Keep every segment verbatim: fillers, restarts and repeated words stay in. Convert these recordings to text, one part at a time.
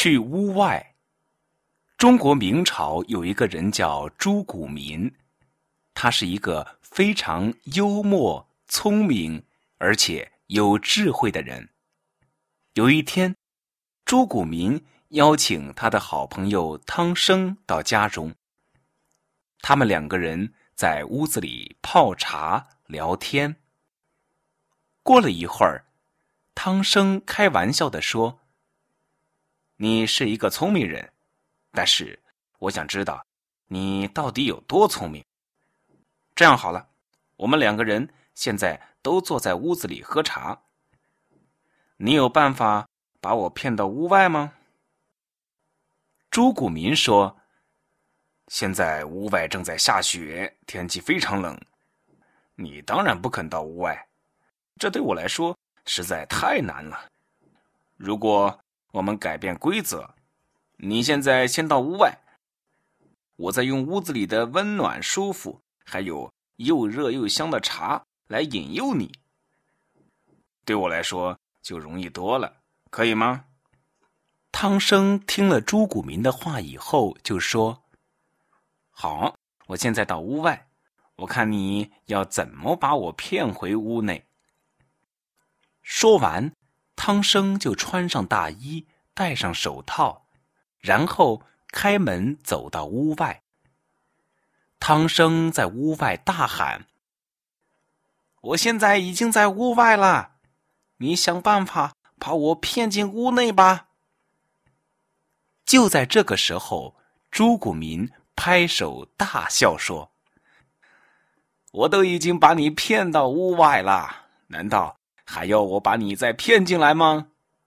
去屋外。中国明朝有一个人叫朱古民，他是一个非常幽默、聪明而且有智慧的人。有一天，朱古民邀请他的好朋友汤生到家中，他们两个人在屋子里泡茶聊天。过了一会儿，汤生开玩笑地说：“你是一个聪明人，但是我想知道你到底有多聪明。这样好了，我们两个人现在都坐在屋子里喝茶，你有办法把我骗到屋外吗？”朱古民说：“现在屋外正在下雪，天气非常冷，你当然不肯到屋外，这对我来说实在太难了。如果我们改变规则，你现在先到屋外，我再用屋子里的温暖舒服，还有又热又香的茶来引诱你，对我来说就容易多了，可以吗？”汤生听了朱古民的话以后就说：“好，我现在到屋外，我看你要怎么把我骗回屋内。”说完，汤生就穿上大衣，戴上手套，然后开门走到屋外。汤生在屋外大喊：“我现在已经在屋外了，你想办法把我骗进屋内吧。”就在这个时候，朱古民拍手大笑说：“我都已经把你骗到屋外了，难道还要我把你再骗进来吗？”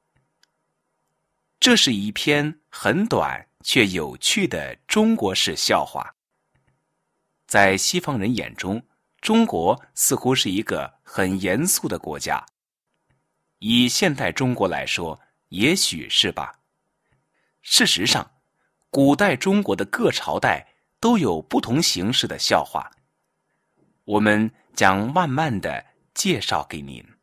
这是一篇很短却有趣的中国式笑话。在西方人眼中，中国似乎是一个很严肃的国家。以现代中国来说，也许是吧。事实上，古代中国的各朝代都有不同形式的笑话，我们将慢慢地介绍给您。